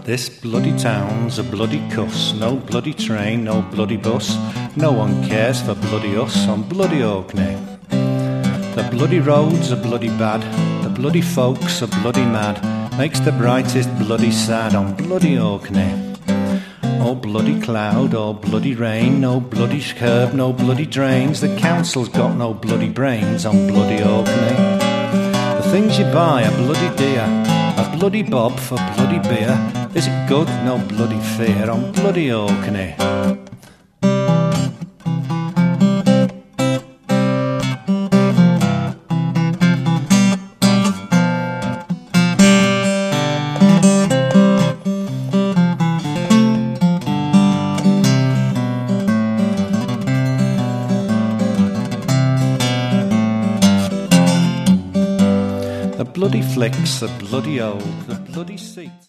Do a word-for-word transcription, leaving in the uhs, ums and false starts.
This bloody town's a bloody cuss. No bloody train, no bloody bus. No one cares for bloody us on bloody Orkney. The bloody roads are bloody bad. The bloody folks are bloody mad. Makes the brightest bloody sad on bloody Orkney. Oh bloody cloud, oh bloody rain, no bloody curb, no bloody drains. The council's got no bloody brains on bloody Orkney. The things you buy are bloody dear, a bloody bob for bloody beer. Is it good? No bloody fear on bloody Orkney. The bloody flicks, the bloody old, the bloody seats.